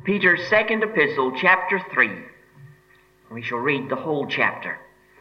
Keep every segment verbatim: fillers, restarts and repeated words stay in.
Peter's second epistle, chapter three. We shall read the whole chapter.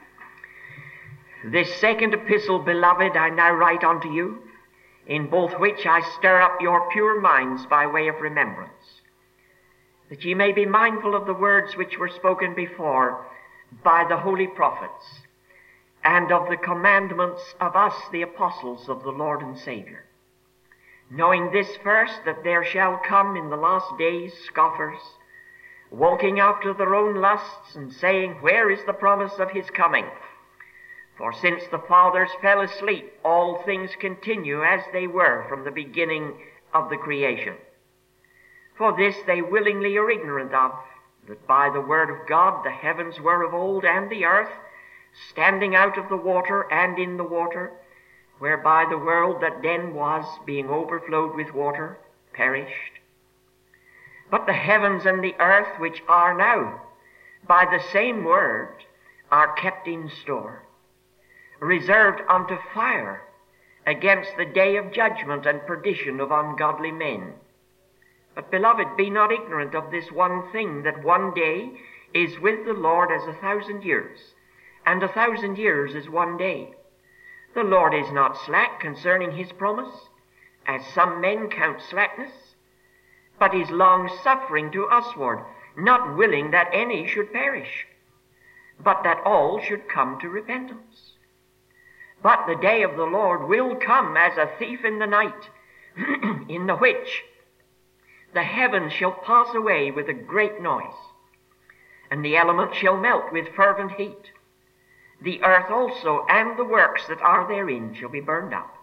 This second epistle, beloved, I now write unto you, in both which I stir up your pure minds by way of remembrance, that ye may be mindful of the words which were spoken before by the holy prophets, and of the commandments of us, the apostles of the Lord and Saviour. Knowing this first, that there shall come in the last days scoffers, walking after their own lusts, and saying, Where is the promise of his coming? For since the fathers fell asleep, all things continue as they were from the beginning of the creation. For this they willingly are ignorant of, that by the word of God the heavens were of old, and the earth, standing out of the water and in the water, whereby the world that then was, being overflowed with water, perished. But the heavens and the earth, which are now, by the same word, are kept in store, reserved unto fire, against the day of judgment and perdition of ungodly men. But, beloved, be not ignorant of this one thing, that one day is with the Lord as a thousand years, and a thousand years is one day. The Lord is not slack concerning his promise, as some men count slackness, but is long-suffering to usward, not willing that any should perish, but that all should come to repentance. But the day of the Lord will come as a thief in the night, in the which the heavens shall pass away with a great noise, and the elements shall melt with fervent heat. The earth also and the works that are therein shall be burned up.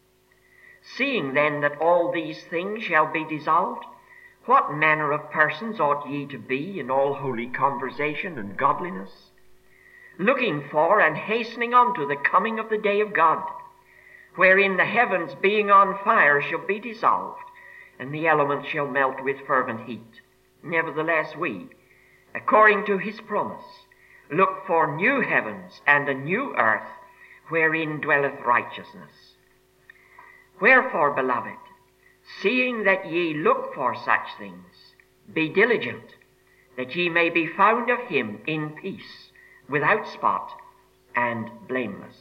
Seeing then that all these things shall be dissolved, what manner of persons ought ye to be in all holy conversation and godliness, looking for and hastening unto the coming of the day of God, wherein the heavens being on fire shall be dissolved, and the elements shall melt with fervent heat. Nevertheless we, according to his promise, look for new heavens and a new earth, wherein dwelleth righteousness. Wherefore, beloved, seeing that ye look for such things, be diligent, that ye may be found of him in peace, without spot, and blameless.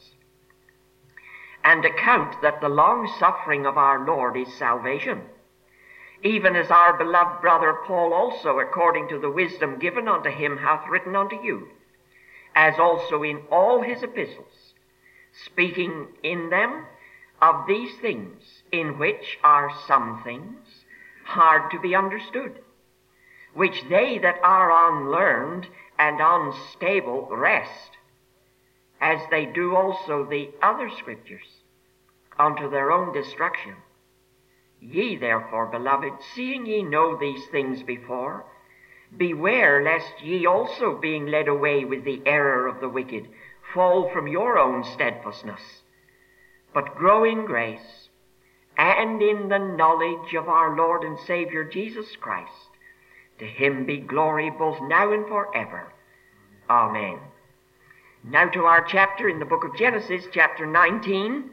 And account that the long suffering of our Lord is salvation, even as our beloved brother Paul also, according to the wisdom given unto him, hath written unto you, as also in all his epistles, speaking in them of these things, in which are some things hard to be understood, which they that are unlearned and unstable wrest, as they do also the other scriptures, unto their own destruction. Ye therefore, beloved, seeing ye know these things before, beware lest ye also, being led away with the error of the wicked, fall from your own steadfastness, but grow in grace and in the knowledge of our Lord and Saviour Jesus Christ. To him be glory both now and forever. Amen. Now to our chapter in the book of Genesis, chapter nineteen.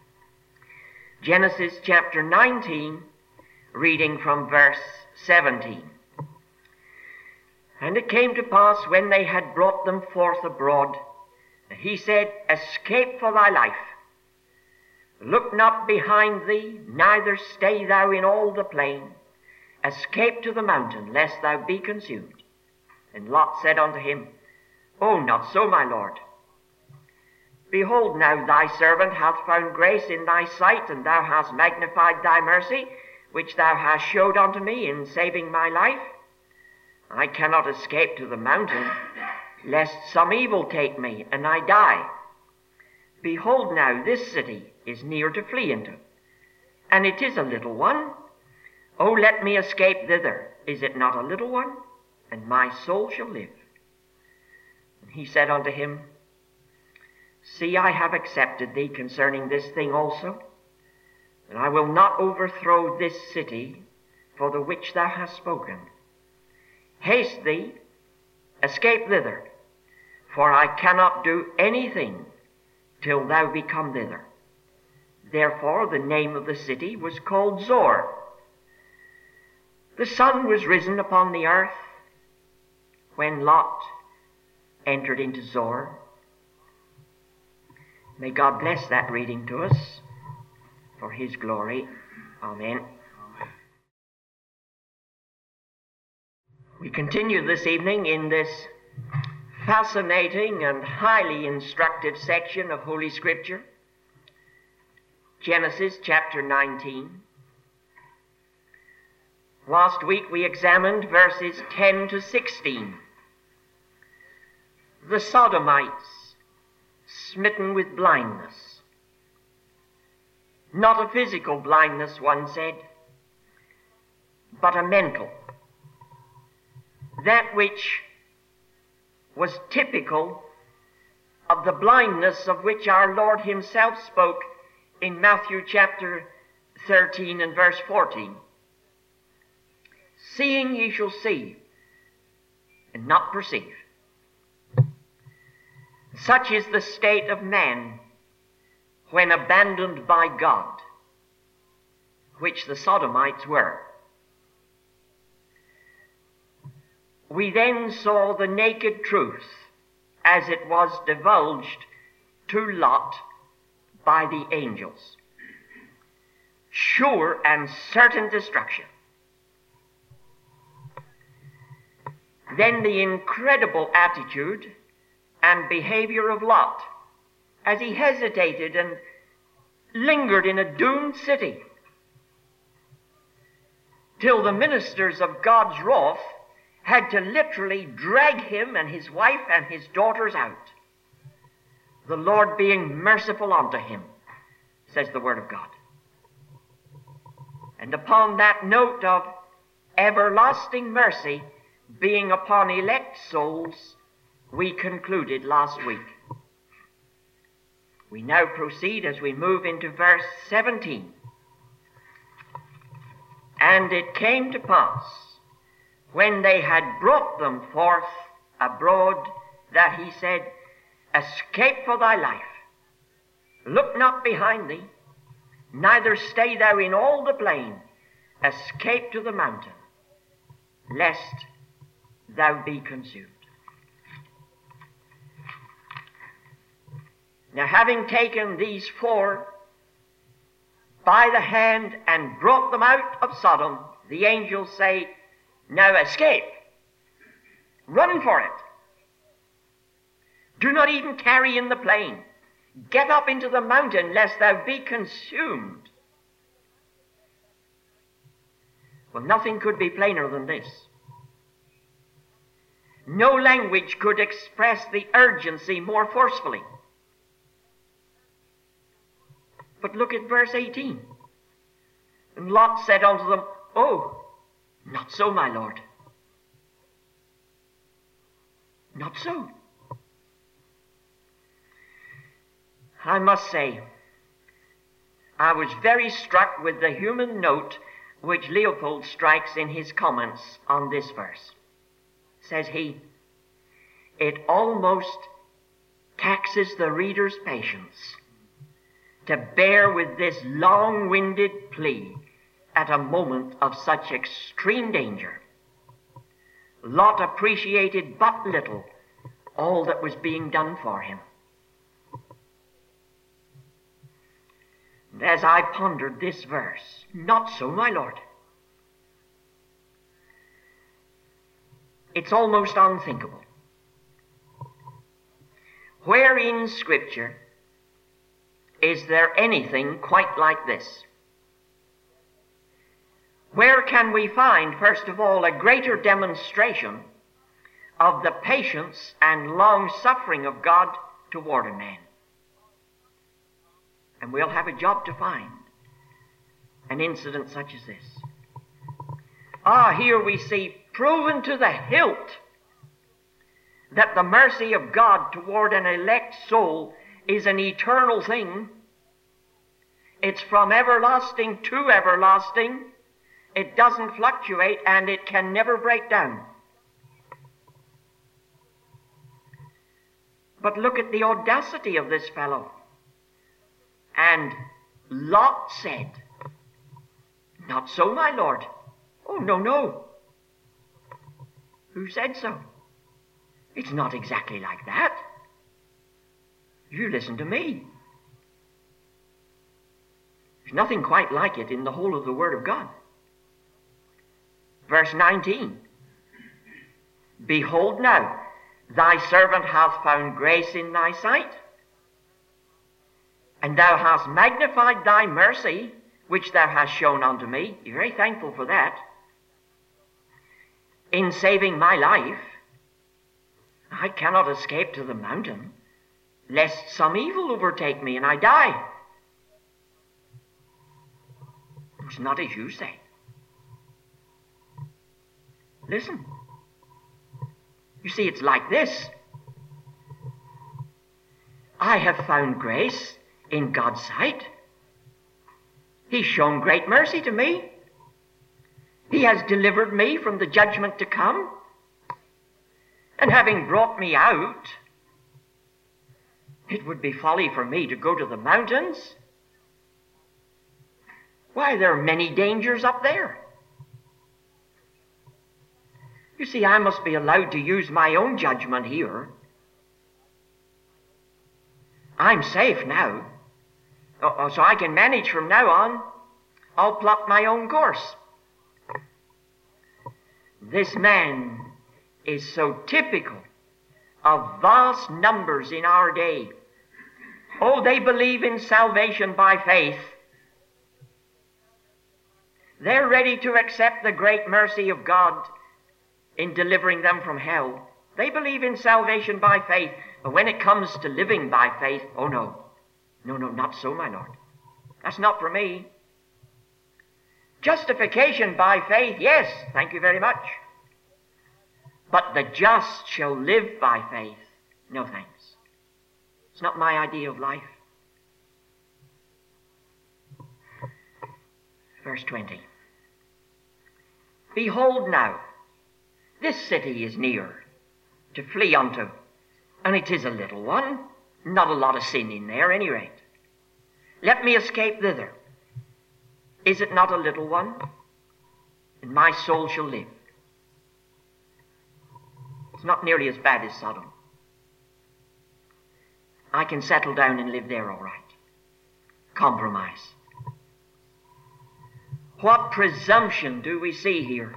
Genesis chapter nineteen, reading from verse seventeen. And it came to pass, when they had brought them forth abroad, that he said, Escape for thy life. Look not behind thee, neither stay thou in all the plain. Escape to the mountain, lest thou be consumed. And Lot said unto him, O, not so, my lord. Behold, now thy servant hath found grace in thy sight, and thou hast magnified thy mercy, which thou hast showed unto me in saving my life. I cannot escape to the mountain, lest some evil take me, and I die. Behold, now this city is near to flee into, and it is a little one. O, let me escape thither. Is it not a little one? And my soul shall live. And he said unto him, See, I have accepted thee concerning this thing also, and I will not overthrow this city for the which thou hast spoken. Haste thee, escape thither, for I cannot do anything till thou be come thither. Therefore the name of the city was called Zoar. The The sun was risen upon the earth when Lot entered into Zoar. May God bless that reading to us for his glory. Amen. We continue this evening in this fascinating and highly instructive section of Holy Scripture, Genesis chapter nineteen. Last week we examined verses ten to sixteen. The Sodomites smitten with blindness. Not a physical blindness, one said, but a mental. That which was typical of the blindness of which our Lord himself spoke in Matthew chapter thirteen and verse fourteen. Seeing ye shall see, and not perceive. Such is the state of man when abandoned by God, which the Sodomites were. We then saw the naked truth as it was divulged to Lot by the angels. Sure and certain destruction. Then the incredible attitude and behavior of Lot as he hesitated and lingered in a doomed city till the ministers of God's wrath had to literally drag him and his wife and his daughters out. The Lord being merciful unto him, says the Word of God. And upon that note of everlasting mercy being upon elect souls, we concluded last week. We now proceed as we move into verse seventeen. And it came to pass, when they had brought them forth abroad, that he said, Escape for thy life. Look not behind thee, neither stay thou in all the plain. Escape to the mountain, lest thou be consumed. Now, having taken these four by the hand and brought them out of Sodom, the angels say, Now escape. Run for it. Do not even tarry in the plain. Get up into the mountain, lest thou be consumed. Well, nothing could be plainer than this. No language could express the urgency more forcefully. But look at verse eighteen. And Lot said unto them, Oh, not so, my Lord. Not so. I must say, I was very struck with the human note which Leopold strikes in his comments on this verse. Says he, it almost taxes the reader's patience to bear with this long-winded plea at a moment of such extreme danger. Lot appreciated but little all that was being done for him. And as I pondered this verse, not so, my Lord. It's almost unthinkable. Where in Scripture is there anything quite like this? Where can we find, first of all, a greater demonstration of the patience and long-suffering of God toward a man? And we'll have a job to find an incident such as this. Ah, here we see proven to the hilt that the mercy of God toward an elect soul is an eternal thing. It's from everlasting to everlasting. It doesn't fluctuate, and it can never break down. But look at the audacity of this fellow. And Lot said, Not so, my Lord. Oh, no, no. Who said so? It's not exactly like that. You listen to me. There's nothing quite like it in the whole of the Word of God. Verse nineteen. Behold now, thy servant hath found grace in thy sight, and thou hast magnified thy mercy, which thou hast shown unto me. You're very thankful for that. In saving my life, I cannot escape to the mountain, lest some evil overtake me and I die. It's not as you say. Listen. You see, it's like this. I have found grace in God's sight. He's shown great mercy to me. He has delivered me from the judgment to come. And having brought me out, it would be folly for me to go to the mountains. Why, there are many dangers up there. You see, I must be allowed to use my own judgment here. I'm safe now, so I can manage from now on. I'll plot my own course. This man is so typical of vast numbers in our day. Oh, they believe in salvation by faith. They're ready to accept the great mercy of God in delivering them from hell. They believe in salvation by faith, but when it comes to living by faith, oh no. No, no, not so, my Lord. That's not for me. Justification by faith, yes, thank you very much. But the just shall live by faith. No thanks. It's not my idea of life. Verse twenty. Behold now, this city is near to flee unto, and it is a little one, not a lot of sin in there, any rate. Let me escape thither. Is it not a little one? And my soul shall live. It's not nearly as bad as Sodom. I can settle down and live there all right. Compromise. What presumption do we see here?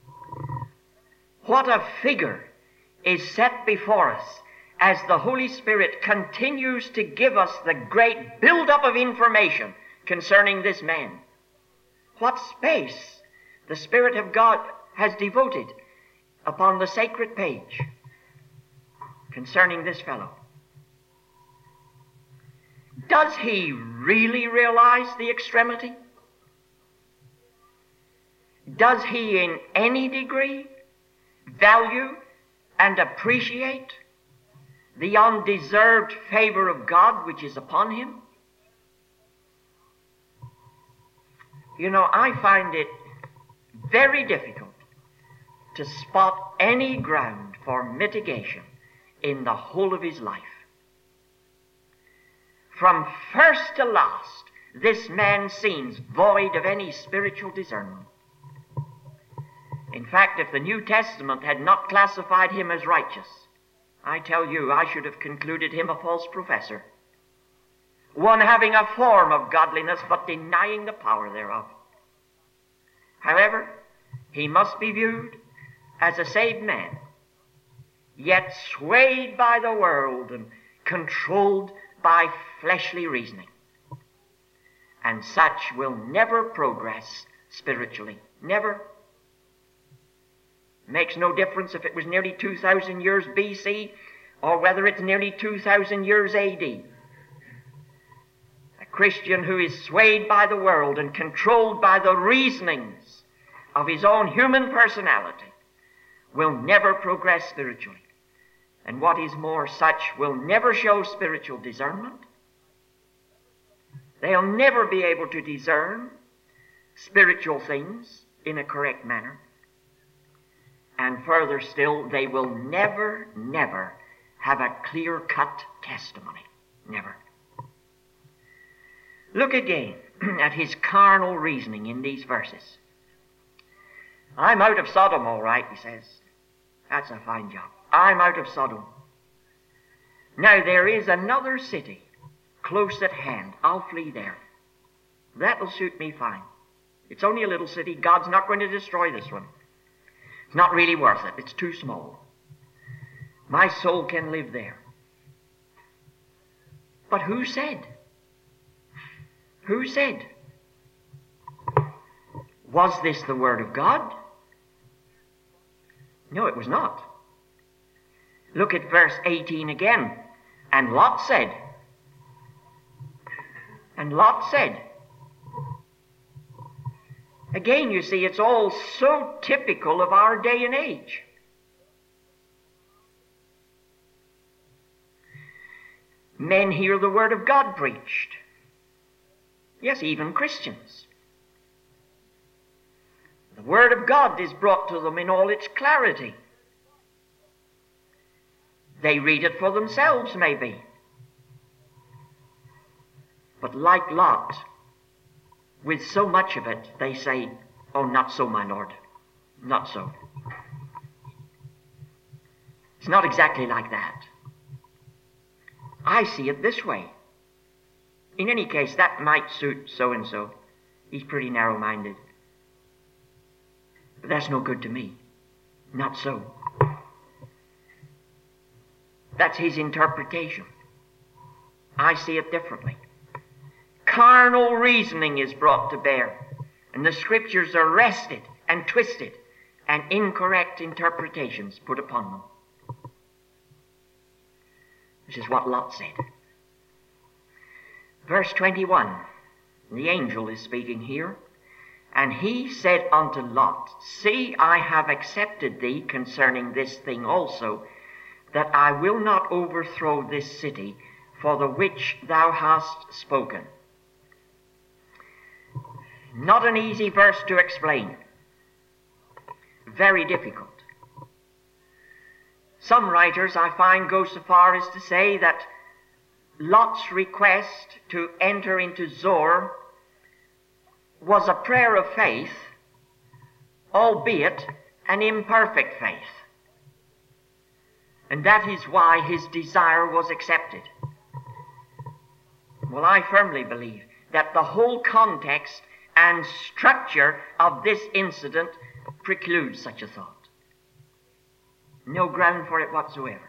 What a figure is set before us as the Holy Spirit continues to give us the great build-up of information concerning this man. What space the Spirit of God has devoted upon the sacred page concerning this fellow. Does he really realize the extremity? Does he in any degree value and appreciate the undeserved favor of God which is upon him? You know, I find it very difficult to spot any ground for mitigation in the whole of his life. From first to last, this man seems void of any spiritual discernment. In fact, if the New Testament had not classified him as righteous, I tell you, I should have concluded him a false professor, one having a form of godliness but denying the power thereof. However, he must be viewed as a saved man, yet swayed by the world and controlled by fleshly reasoning. And such will never progress spiritually. Never. Makes no difference if it was nearly two thousand years B C or whether it's nearly two thousand years A D. A Christian who is swayed by the world and controlled by the reasonings of his own human personality will never progress spiritually. And what is more, such will never show spiritual discernment. They'll never be able to discern spiritual things in a correct manner. And further still, they will never, never have a clear-cut testimony. Never. Look again at his carnal reasoning in these verses. I'm out of Sodom, all right, he says. That's a fine job. I'm out of Sodom. Now there is another city close at hand. I'll flee there. That'll suit me fine. It's only a little city. God's not going to destroy this one. It's not really worth it. It's too small. My soul can live there. But who said? Who said? Was this the word of God? No, it was not. Look at verse eighteen again. And Lot said. And Lot said. Again, you see, it's all so typical of our day and age. Men hear the word of God preached. Yes, even Christians. The word of God is brought to them in all its clarity. They read it for themselves, maybe. But like Lot, with so much of it, they say, oh, not so, my Lord. Not so. It's not exactly like that. I see it this way. In any case, that might suit so-and-so. He's pretty narrow-minded. But that's no good to me. Not so. That's his interpretation. I see it differently. Carnal reasoning is brought to bear, and the scriptures are wrested and twisted, and incorrect interpretations put upon them. This is what Lot said. Verse twenty-one, the angel is speaking here. And he said unto Lot, see, I have accepted thee concerning this thing also, that I will not overthrow this city for the which thou hast spoken. Not an easy verse to explain. Very difficult. Some writers, I find, go so far as to say that Lot's request to enter into Zoar was a prayer of faith, albeit an imperfect faith. And that is why his desire was accepted. Well, I firmly believe that the whole context and structure of this incident precludes such a thought. No ground for it whatsoever.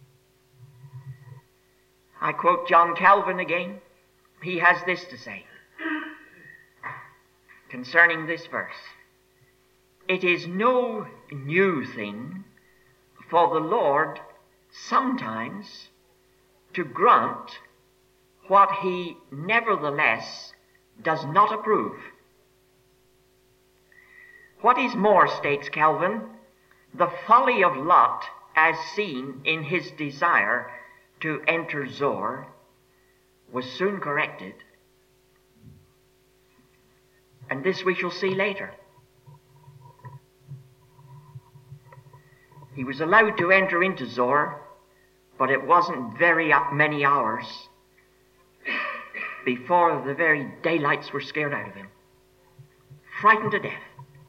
I quote John Calvin again. He has this to say concerning this verse. It is no new thing for the Lord sometimes to grant what he nevertheless does not approve. What is more, states Calvin, the folly of Lot as seen in his desire to enter Zoar was soon corrected. And this we shall see later. He was allowed to enter into Zoar, but it wasn't very many hours before the very daylights were scared out of him, frightened to death.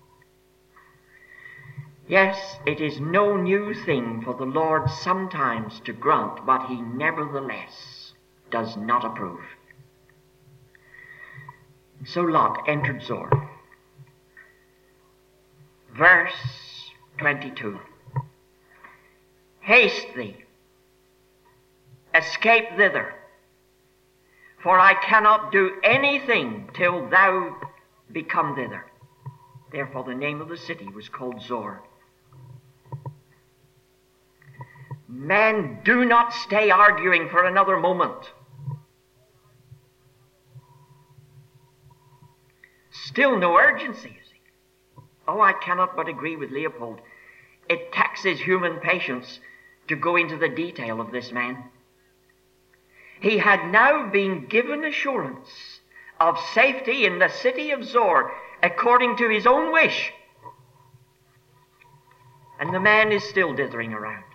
Yes, it is no new thing for the Lord sometimes to grant what he nevertheless does not approve. So Lot entered Zoar. Verse twenty-two. Haste thee, escape thither, for I cannot do anything till thou be come thither. Therefore the name of the city was called Zoar. Men, do not stay arguing for another moment. Still no urgency, you see. Oh, I cannot but agree with Leopold. It taxes human patience to go into the detail of this man. He had now been given assurance of safety in the city of Zoar according to his own wish. And the man is still dithering around.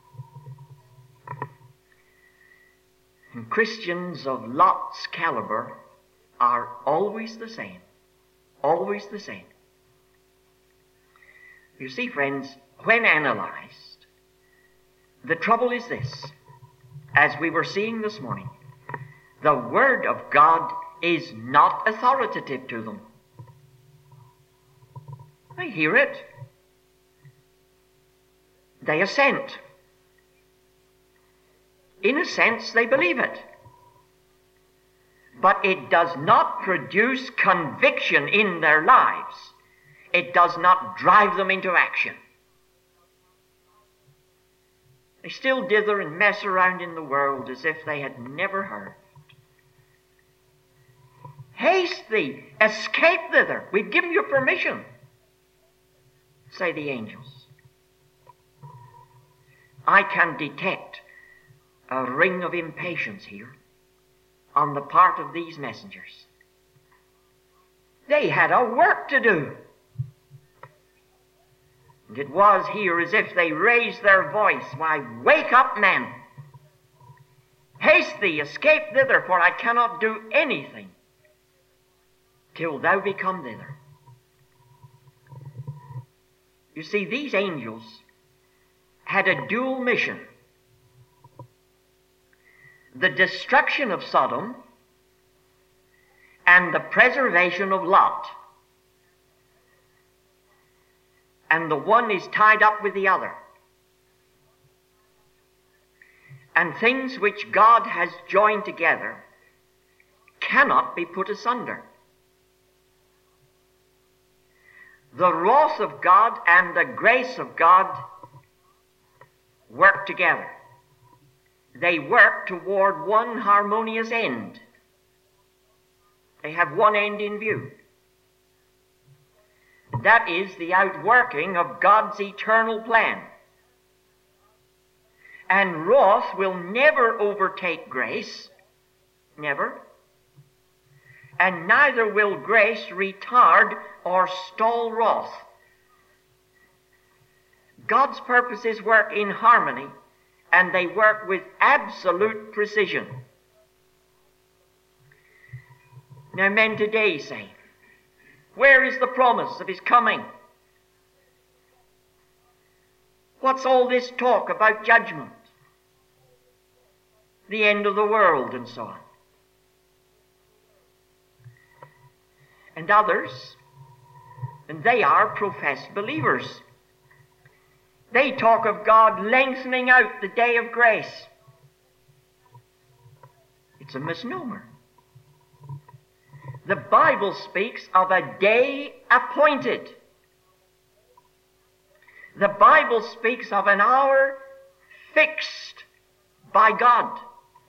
And Christians of Lot's caliber are always the same. Always the same. You see, friends, when analyzed, the trouble is this, as we were seeing this morning, the Word of God is not authoritative to them. They hear it. They assent. In a sense, they believe it. But it does not produce conviction in their lives. It does not drive them into action. They still dither and mess around in the world as if they had never heard. Haste thee, escape thither. We've given you permission, say the angels. I can detect a ring of impatience here on the part of these messengers. They had a work to do. And it was here as if they raised their voice, why, wake up, men! Haste thee, escape thither, for I cannot do anything till thou be come thither. You see, these angels had a dual mission. The destruction of Sodom and the preservation of Lot. And the one is tied up with the other. And things which God has joined together cannot be put asunder. The wrath of God and the grace of God work together. They work toward one harmonious end. They have one end in view. That is the outworking of God's eternal plan. And wrath will never overtake grace. Never. And neither will grace retard or stall wrath. God's purposes work in harmony, and they work with absolute precision. Now, men today say, where is the promise of his coming? What's all this talk about judgment, the end of the world, and so on? And others, and they are professed believers, they talk of God lengthening out the day of grace. It's a misnomer. The Bible speaks of a day appointed. The Bible speaks of an hour fixed by God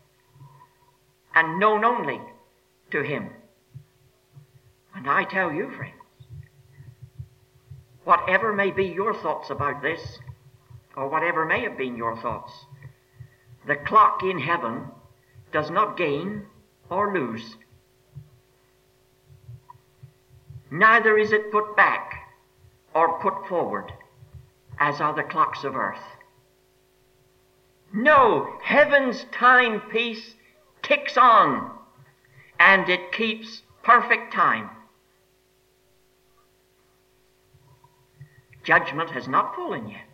and known only to Him. And I tell you, friends, whatever may be your thoughts about this, or whatever may have been your thoughts, the clock in heaven does not gain or lose. Neither is it put back or put forward, as are the clocks of earth. No, heaven's timepiece ticks on, and it keeps perfect time. Judgment has not fallen yet.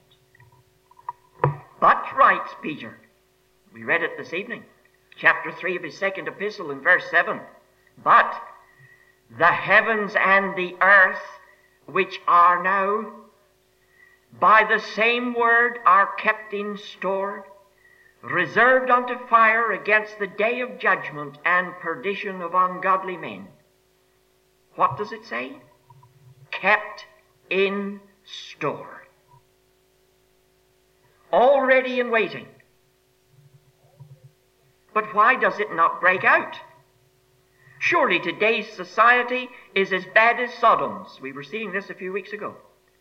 But, writes Peter, we read it this evening, chapter three of his second epistle in verse seven, but the heavens and the earth, which are now, by the same word are kept in store, reserved unto fire against the day of judgment and perdition of ungodly men. What does it say? Kept in store. Already in waiting. But why does it not break out? Surely today's society is as bad as Sodom's. We were seeing this a few weeks ago.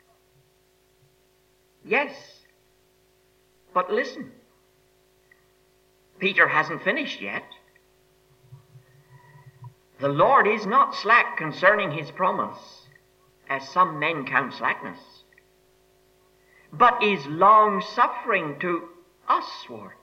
Yes. But listen. Peter hasn't finished yet. The Lord is not slack concerning his promise, as some men count slackness, but is long-suffering to usward,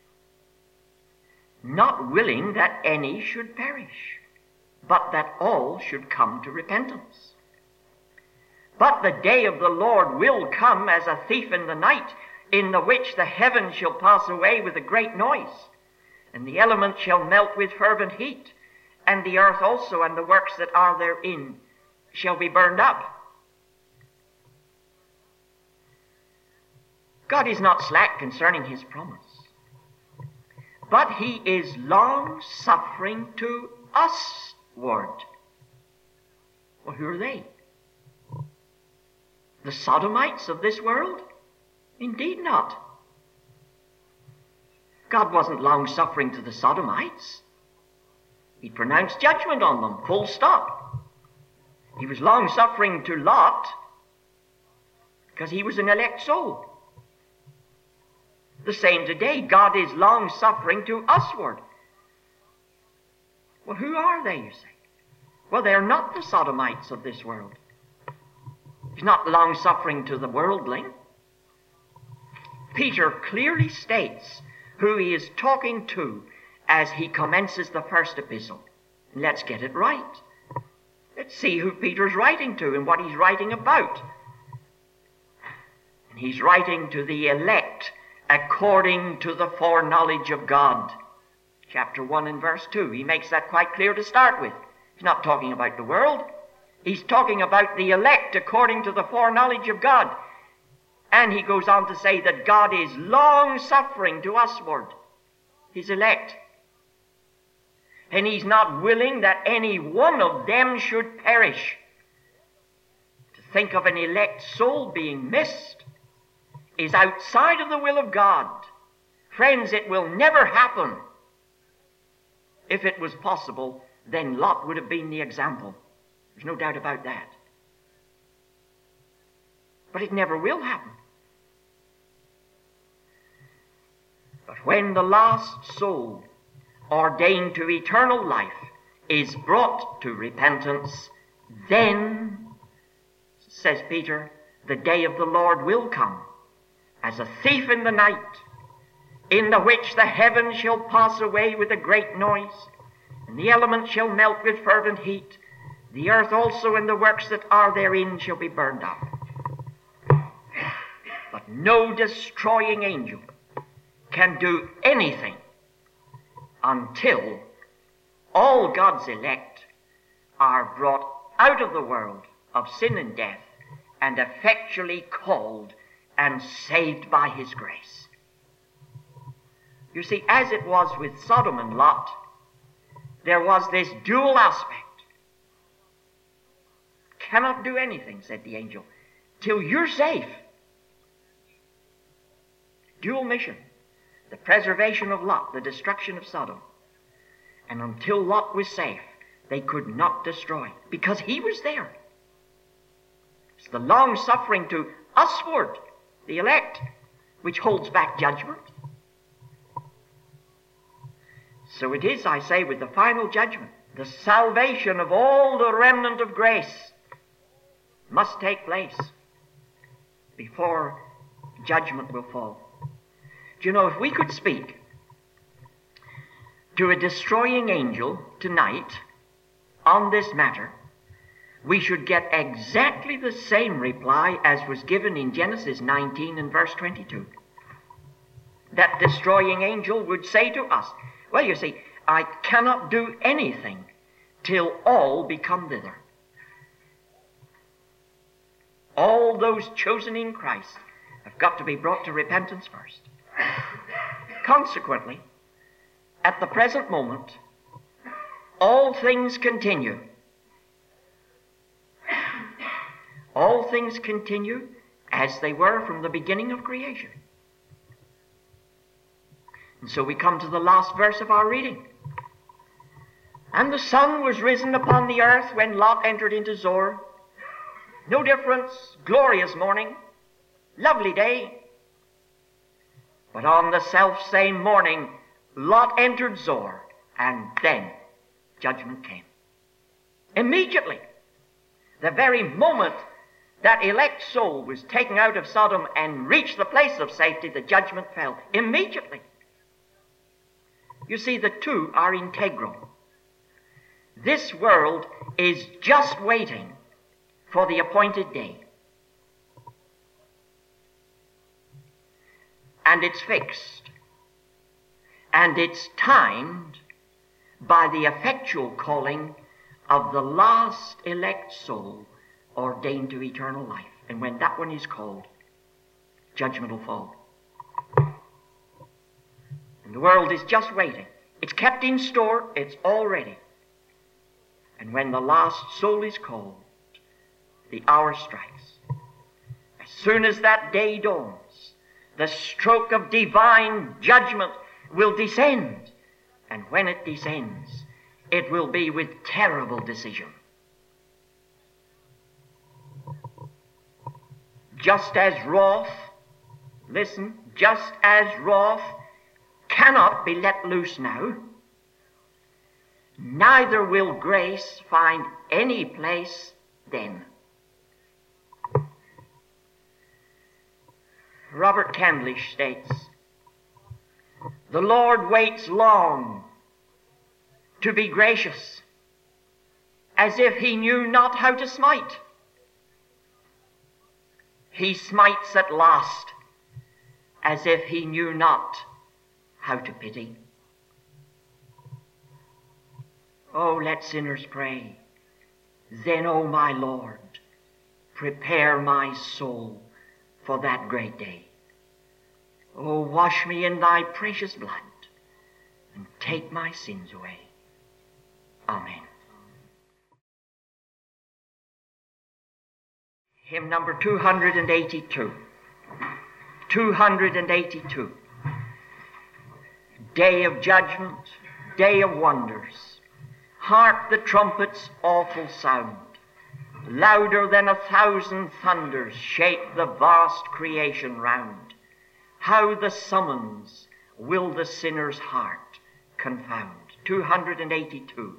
not willing that any should perish, but that all should come to repentance. But the day of the Lord will come as a thief in the night, in the which the heavens shall pass away with a great noise, and the elements shall melt with fervent heat, and the earth also and the works that are therein shall be burned up. God is not slack concerning his promise, but he is long-suffering to usward. Well, who are they? The Sodomites of this world? Indeed not. God wasn't long-suffering to the Sodomites. He pronounced judgment on them, full stop. He was long-suffering to Lot because he was an elect soul. The same today. God is long-suffering to usward. Well, who are they, you say? Well, they're not the Sodomites of this world. He's not long-suffering to the worldling. Peter clearly states who he is talking to as he commences the first epistle. Let's get it right. Let's see who Peter's writing to and what he's writing about. And he's writing to the elect according to the foreknowledge of God. Chapter one and verse two. He makes that quite clear to start with. He's not talking about the world. He's talking about the elect according to the foreknowledge of God. And he goes on to say that God is long-suffering to usward, his elect. And he's not willing that any one of them should perish. To think of an elect soul being missed is outside of the will of God. Friends, it will never happen. If it was possible, then Lot would have been the example. There's no doubt about that. But it never will happen. But when the last soul ordained to eternal life is brought to repentance, then, says Peter, the day of the Lord will come as a thief in the night, in the which the heavens shall pass away with a great noise, and the elements shall melt with fervent heat. The earth also and the works that are therein shall be burned up. But no destroying angel can do anything until all God's elect are brought out of the world of sin and death and effectually called and saved by his grace. You see, as it was with Sodom and Lot, there was this dual aspect. Cannot do anything, said the angel, till you're safe. Dual mission. The preservation of Lot, the destruction of Sodom. And until Lot was safe, they could not destroy, because he was there. It's the long-suffering to usward, the elect, which holds back judgment. So it is, I say, with the final judgment. The salvation of all the remnant of grace must take place before judgment will fall. Do you know, if we could speak to a destroying angel tonight on this matter, we should get exactly the same reply as was given in Genesis nineteen and verse twenty-two. That destroying angel would say to us, well, you see, I cannot do anything till all become thither. All those chosen in Christ have got to be brought to repentance first. Consequently, at the present moment, all things continue. All things continue as they were from the beginning of creation. And so we come to the last verse of our reading. And the sun was risen upon the earth when Lot entered into Zoar. No difference, glorious morning, lovely day. But on the self-same morning, Lot entered Zoar, and then judgment came. Immediately, the very moment that elect soul was taken out of Sodom and reached the place of safety, the judgment fell. Immediately. You see, the two are integral. This world is just waiting for the appointed day. and it's fixed, and it's timed by the effectual calling of the last elect soul ordained to eternal life. And when that one is called, judgment will fall. And the world is just waiting. It's kept in store. It's all ready. And when the last soul is called, the hour strikes. As soon as that day dawns, the stroke of divine judgment will descend. And when it descends, it will be with terrible decision. Just as wrath, listen, just as wrath cannot be let loose now, neither will grace find any place then. Robert Candlish states, "The Lord waits long to be gracious, as if he knew not how to smite. He smites at last, as if he knew not how to pity." Oh, let sinners pray. Then, O my Lord, prepare my soul for that great day. Oh, wash me in thy precious blood and take my sins away. Amen. Hymn number two hundred eighty-two. two hundred eighty-two. Day of judgment, day of wonders. Hark the trumpet's awful sound. Louder than a thousand thunders shake the vast creation round. How the summons will the sinner's heart confound. two hundred eighty-two.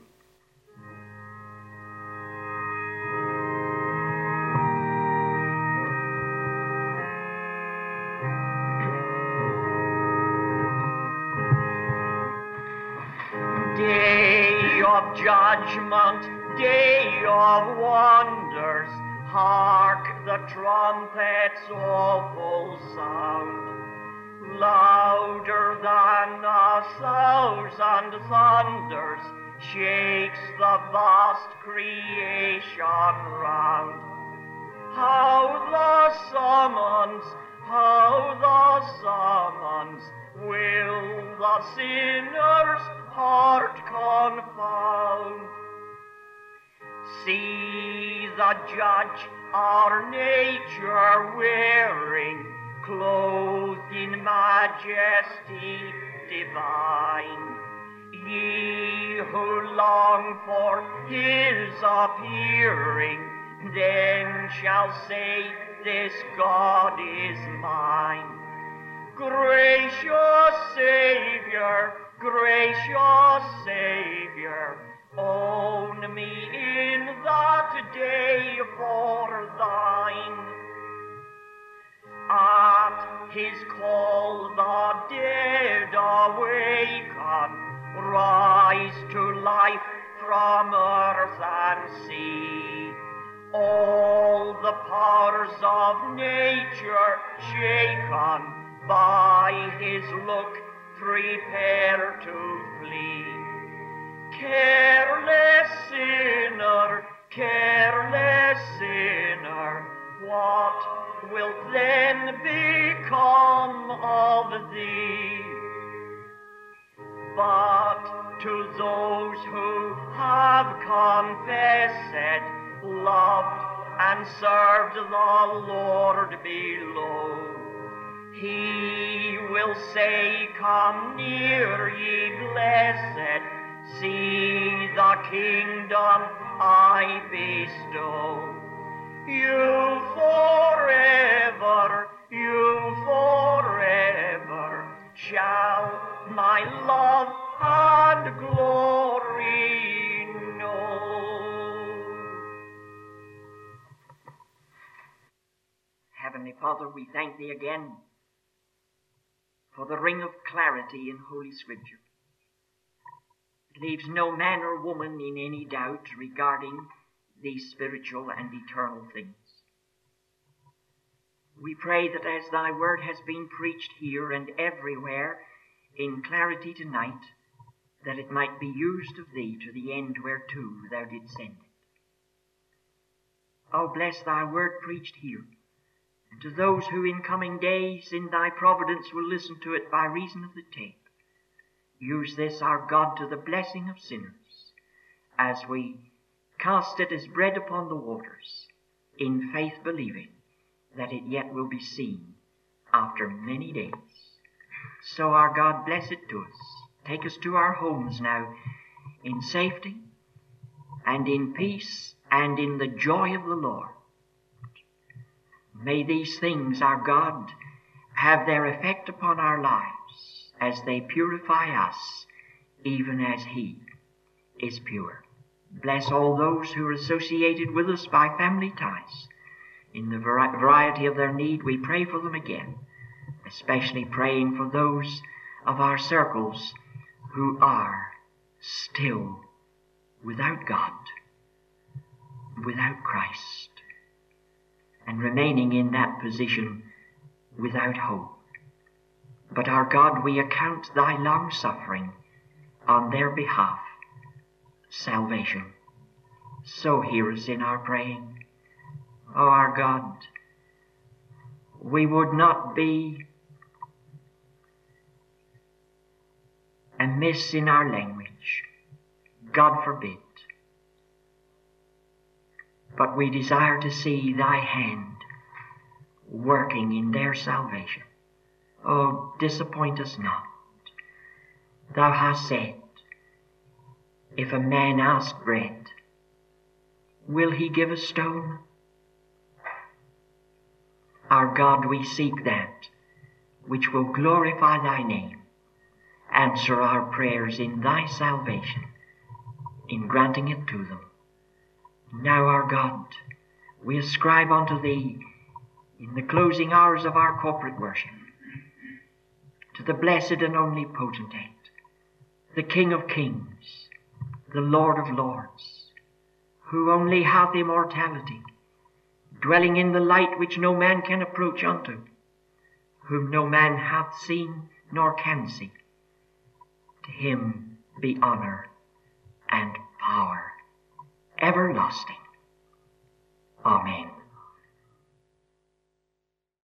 Day of judgment, day of wonders, hark the trumpet's awful sound. Louder than a thousand thunders shakes the vast creation round. How the summons, how the summons will the sinner's heart confound. See the judge our nature wearing, clothed in majesty divine. Ye who long for his appearing, then shall say, this God is mine. Gracious Savior, gracious Savior, own me in that day for thine. At his call the dead awaken, rise to life from earth and sea. All the powers of nature shaken, by his look prepare to flee. Careless sinner, careless sinner, what will then become of thee? But to those who have confessed, loved, and served the Lord below, he will say, come near, ye blessed, see the kingdom I bestow. You forever, you forever shall my love and glory know. Heavenly Father, we thank thee again for the ring of clarity in Holy Scripture. It leaves no man or woman in any doubt regarding these spiritual and eternal things. We pray that as thy word has been preached here and everywhere in clarity tonight, that it might be used of thee to the end whereto thou didst send it. Oh, bless thy word preached here, and to those who in coming days in thy providence will listen to it by reason of the tape. Use this, our God, to the blessing of sinners, as we cast it as bread upon the waters, in faith believing that it yet will be seen after many days. So, our God, bless it to us. Take us to our homes now in safety and in peace and in the joy of the Lord. May these things, our God, have their effect upon our lives as they purify us, even as He is pure. Bless all those who are associated with us by family ties. In the variety of their need, we pray for them again, especially praying for those of our circles who are still without God, without Christ, and remaining in that position without hope. But our God, we account thy long suffering on their behalf salvation. So hear us in our praying. O our God, we would not be amiss in our language. God forbid. But we desire to see thy hand working in their salvation. Oh, disappoint us not. Thou hast said, if a man ask bread, will he give a stone? Our God, we seek that which will glorify thy name. Answer our prayers in thy salvation, in granting it to them. Now, our God, we ascribe unto thee, in the closing hours of our corporate worship, to the blessed and only potentate, the King of kings, the Lord of lords, who only hath immortality, dwelling in the light which no man can approach unto, whom no man hath seen nor can see. To him be honor and power everlasting. Amen.